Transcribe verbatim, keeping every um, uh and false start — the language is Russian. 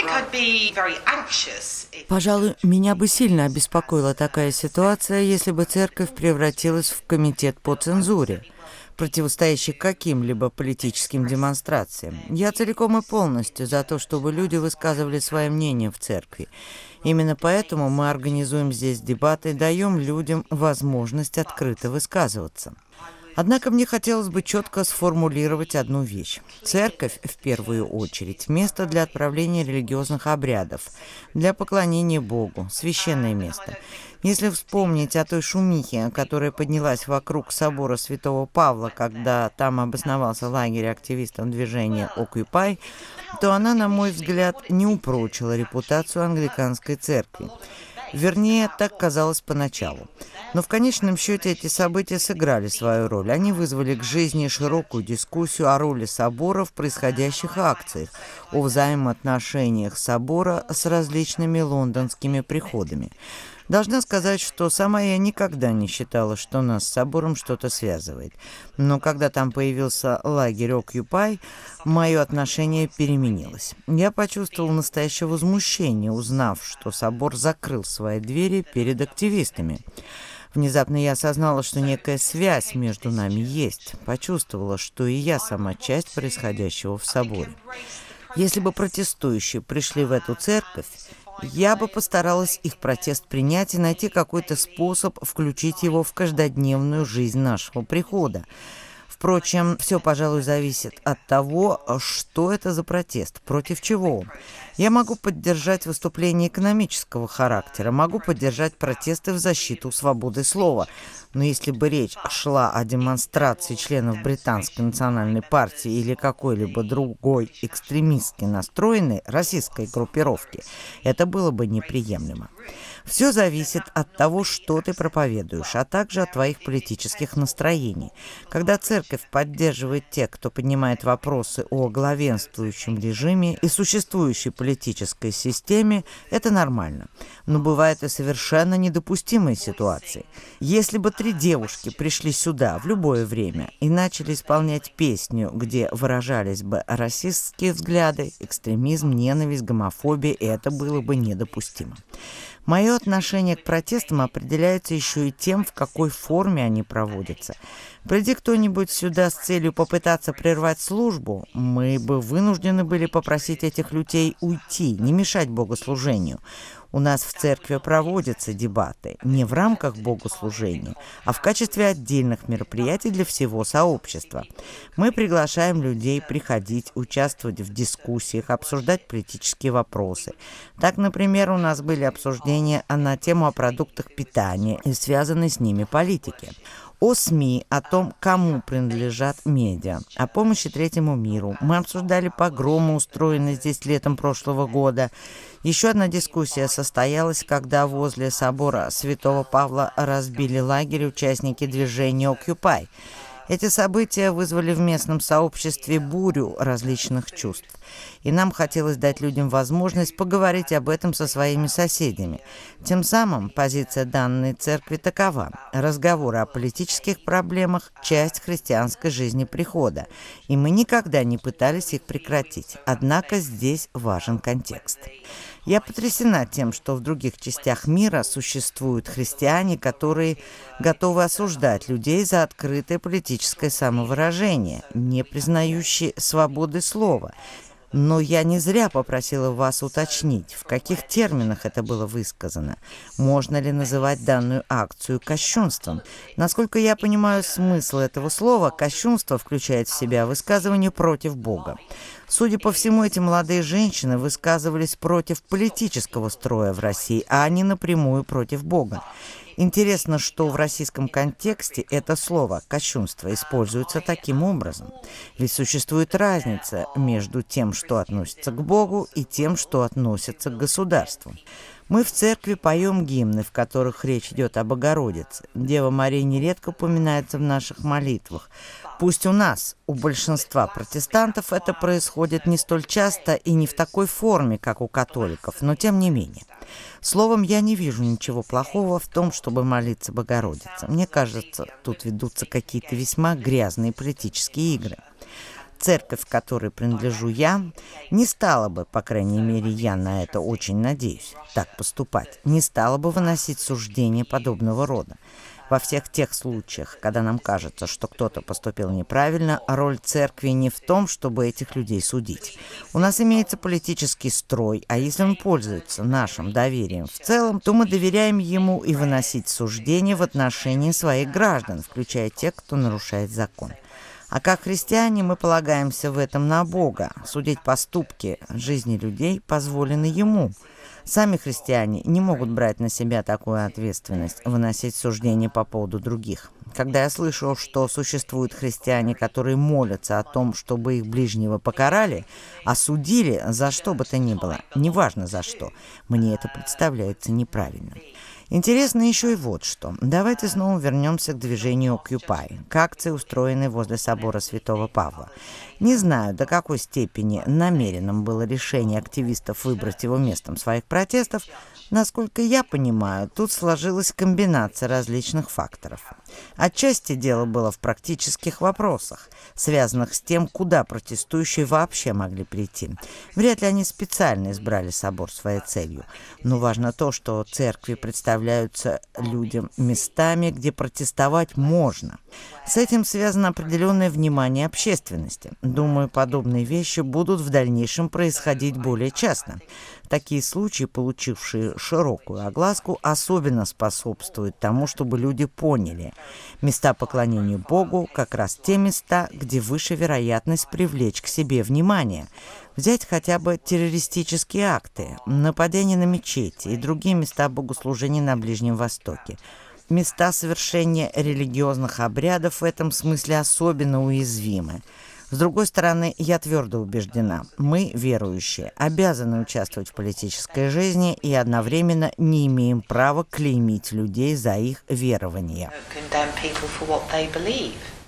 Пожалуй, меня бы сильно обеспокоила такая ситуация, если бы церковь превратилась в комитет по цензуре, противостоящий каким-либо политическим демонстрациям. Я целиком и полностью за то, чтобы люди высказывали свое мнение в церкви. Именно поэтому мы организуем здесь дебаты и даем людям возможность открыто высказываться. Однако мне хотелось бы четко сформулировать одну вещь. Церковь, в первую очередь, место для отправления религиозных обрядов, для поклонения Богу, священное место. Если вспомнить о той шумихе, которая поднялась вокруг собора Святого Павла, когда там обосновался лагерь активистов движения Occupy, то она, на мой взгляд, не упрочила репутацию англиканской церкви. Вернее, так казалось поначалу. Но в конечном счете эти события сыграли свою роль. Они вызвали к жизни широкую дискуссию о роли собора в происходящих акциях, о взаимоотношениях собора с различными лондонскими приходами. Должна сказать, что сама я никогда не считала, что нас с собором что-то связывает. Но когда там появился лагерь Occupy, мое отношение переменилось. Я почувствовал настоящее возмущение, узнав, что собор закрыл свои двери перед активистами. Внезапно я осознала, что некая связь между нами есть. Почувствовала, что и я сама часть происходящего в соборе. Если бы протестующие пришли в эту церковь, я бы постаралась их протест принять и найти какой-то способ включить его в каждодневную жизнь нашего прихода. Впрочем, все, пожалуй, зависит от того, что это за протест, против чего. Я могу поддержать выступления экономического характера, могу поддержать протесты в защиту свободы слова. Но если бы речь шла о демонстрации членов Британской национальной партии или какой-либо другой экстремистски настроенной российской группировки, это было бы неприемлемо. Все зависит от того, что ты проповедуешь, а также от твоих политических настроений. Когда церковь поддерживает тех, кто поднимает вопросы о главенствующем режиме и существующей политической системе, это нормально. Но бывают и совершенно недопустимые ситуации. Если бы три девушки пришли сюда в любое время и начали исполнять песню, где выражались бы расистские взгляды, экстремизм, ненависть, гомофобия, это было бы недопустимо. Мое отношение к протестам определяется еще и тем, в какой форме они проводятся. Приди кто-нибудь сюда с целью попытаться прервать службу, мы бы вынуждены были попросить этих людей уйти, не мешать богослужению. У нас в церкви проводятся дебаты не в рамках богослужения, а в качестве отдельных мероприятий для всего сообщества. Мы приглашаем людей приходить, участвовать в дискуссиях, обсуждать политические вопросы. Так, например, у нас были обсуждения на тему о продуктах питания и связанной с ними политики. О СМИ, о том, кому принадлежат медиа, о помощи третьему миру. Мы обсуждали погромы, устроенные здесь летом прошлого года. Еще одна дискуссия состоялась, когда возле собора Святого Павла разбили лагерь участники движения Occupy. Эти события вызвали в местном сообществе бурю различных чувств. И нам хотелось дать людям возможность поговорить об этом со своими соседями. Тем самым позиция данной церкви такова. Разговоры о политических проблемах – часть христианской жизни прихода. И мы никогда не пытались их прекратить. Однако здесь важен контекст. Я потрясена тем, что в других частях мира существуют христиане, которые готовы осуждать людей за открытое политическое самовыражение, не признающие свободы слова. Но я не зря попросила вас уточнить, в каких терминах это было высказано. Можно ли называть данную акцию кощунством? Насколько я понимаю смысл этого слова, кощунство включает в себя высказывание против Бога. Судя по всему, эти молодые женщины высказывались против политического строя в России, а не напрямую против Бога. Интересно, что в российском контексте это слово «кощунство» используется таким образом. Ведь существует разница между тем, что относится к Богу, и тем, что относится к государству. Мы в церкви поем гимны, в которых речь идет о Богородице. Дева Мария нередко упоминается в наших молитвах. Пусть у нас, у большинства протестантов, это происходит не столь часто и не в такой форме, как у католиков, но тем не менее. Словом, я не вижу ничего плохого в том, чтобы молиться Богородице. Мне кажется, тут ведутся какие-то весьма грязные политические игры. Церковь, которой принадлежу я, не стала бы, по крайней мере, я на это очень надеюсь, так поступать, не стала бы выносить суждения подобного рода. Во всех тех случаях, когда нам кажется, что кто-то поступил неправильно, роль церкви не в том, чтобы этих людей судить. У нас имеется политический строй, а если он пользуется нашим доверием в целом, то мы доверяем ему и выносить суждения в отношении своих граждан, включая тех, кто нарушает закон. А как христиане мы полагаемся в этом на Бога. Судить поступки жизни людей позволено Ему. Сами христиане не могут брать на себя такую ответственность, выносить суждения по поводу других. Когда я слышу, что существуют христиане, которые молятся о том, чтобы их ближнего покарали, осудили за что бы то ни было, неважно за что, мне это представляется неправильным. Интересно еще и вот что. Давайте снова вернемся к движению Occupy, к акции, устроенной возле собора Святого Павла. Не знаю, до какой степени намеренным было решение активистов выбрать его местом своих протестов. Насколько я понимаю, тут сложилась комбинация различных факторов. Отчасти дело было в практических вопросах, связанных с тем, куда протестующие вообще могли прийти. Вряд ли они специально избрали собор своей целью. Но важно то, что церкви представляются людям местами, где протестовать можно. С этим связано определенное внимание общественности. Думаю, подобные вещи будут в дальнейшем происходить более часто. Такие случаи, получившие широкую огласку, особенно способствуют тому, чтобы люди поняли. Места поклонения Богу как раз те места, где выше вероятность привлечь к себе внимание. Взять хотя бы террористические акты, нападения на мечети и другие места богослужения на Ближнем Востоке. Места совершения религиозных обрядов в этом смысле особенно уязвимы. С другой стороны, я твердо убеждена, мы, верующие, обязаны участвовать в политической жизни и одновременно не имеем права клеймить людей за их верования.